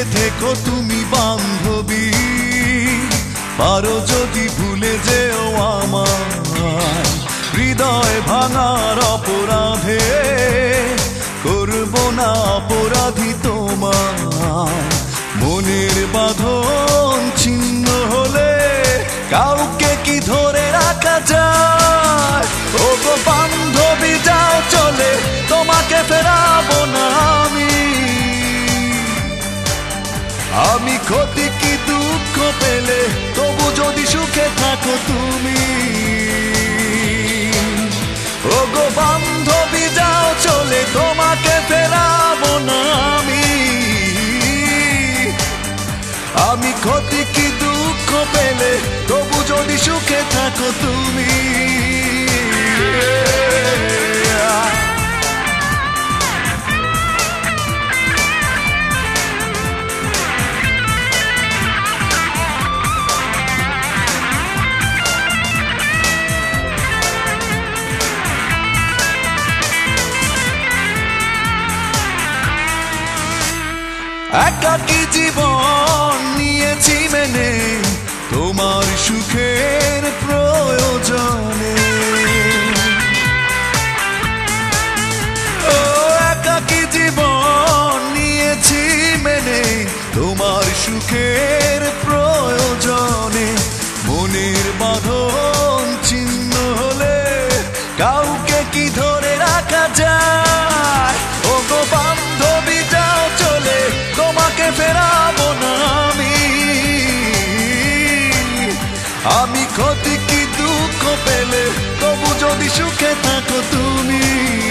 থেকো তুমি বান্ধবী, পারো যদি ভুলে যেও আমায়। হৃদয় ভাঙার অপরাধে করব না অপরাধী তোমায়। মনের বাঁধন ছিন্ন হলে কাউকে কি ধরে রাখা যায়? ও গো বান্ধবী যাও চলে, তোমাকে ফেরাবো না আমি ক্ষতি কি দুঃখ পেলে তবু যদি সুখে থাকো তুমি। ও গো বান্ধবী যাও চলে, তোমাকে ফেরাবো না আমি ক্ষতি কি দুঃখ পেলে তবু যদি সুখে থাকো তুমি। একাকী জীবন নিয়েছি মেনে তোমার সুখের প্রয়োজনে। ও একাকী জীবন নিয়েছি মেনে তোমার সুখের প্রয়োজনে। মনের বাঁধন ছিন্ন হলে কাউকে কি ধরে রাখা যায়? ও গো বান্ধবী যাও চলে, তোমাকে ফেরাবো না আমি ক্ষতি কি দুঃখ পেলে তবু যদি সুখে থাকো তুমি।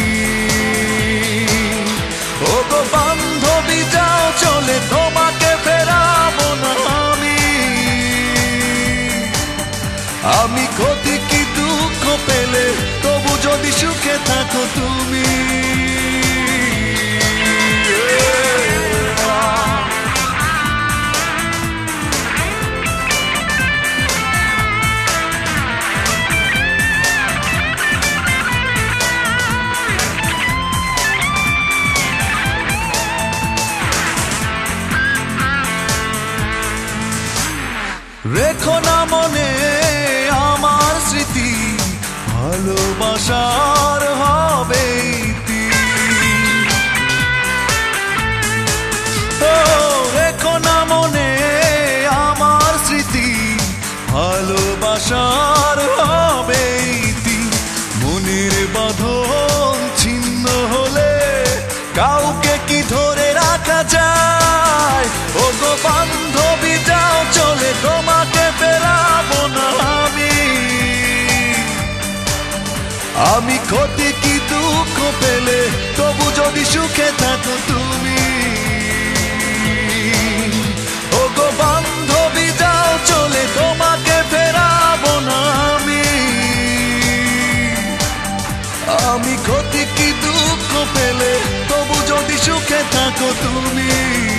ও গো বান্ধবী যাও চলে, তোমাকে ফেরাবো না আমি ক্ষতি কি দুঃখ পেলে তবু যদি সুখে থাকো তুমি। রেখো না মনে আমার স্মৃতি, ভালোবাসার হবে রেখো না মনে আমার স্মৃতি, ভালোবাসার হবে মনের বাঁধন ছিন্ন হলে কাউকে কি ধরে রাখা যায়? ও গো বান্ধবী যাও চলে, তোমাকে ফেরাবো না আমি ক্ষতি কি দুঃখ পেলে তবু যদি সুখে থাকো তুমি। ও গো বান্ধবী যাও চলে, তোমাকে ফেরাবো না আমি ক্ষতি কি দুঃখ পেলে তবু যদি সুখে থাকো তুমি।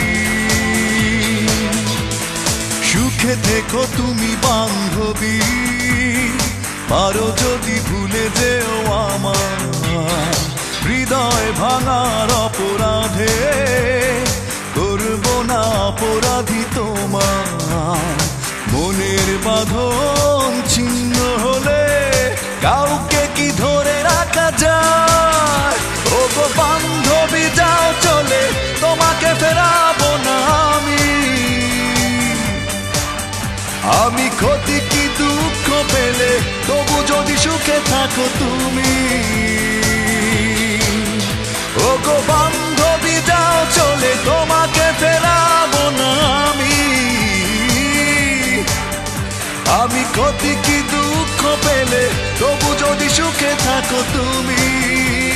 সুখে থেকো তুমি বান্ধবী, পারো যদি ভুলে যেও আমায়। হৃদয় ভাঙার অপরাধে করব না অপরাধী তোমায়। মনের বাঁধন ছিন্ন হলে কাউকে কি ধরে রাখা যায়? ও গো বান্ধবী যাও চলে, তোমাকে ফেরাবো না আমি ক্ষতি কি দুঃখ পেলে তবু যদি সুখে থাকো তুমি। ও গো বান্ধবী যাও চলে, তোমাকে ফেরাবো না আমি ক্ষতি কি দুঃখ পেলে তবু যদি সুখে থাকো তুমি।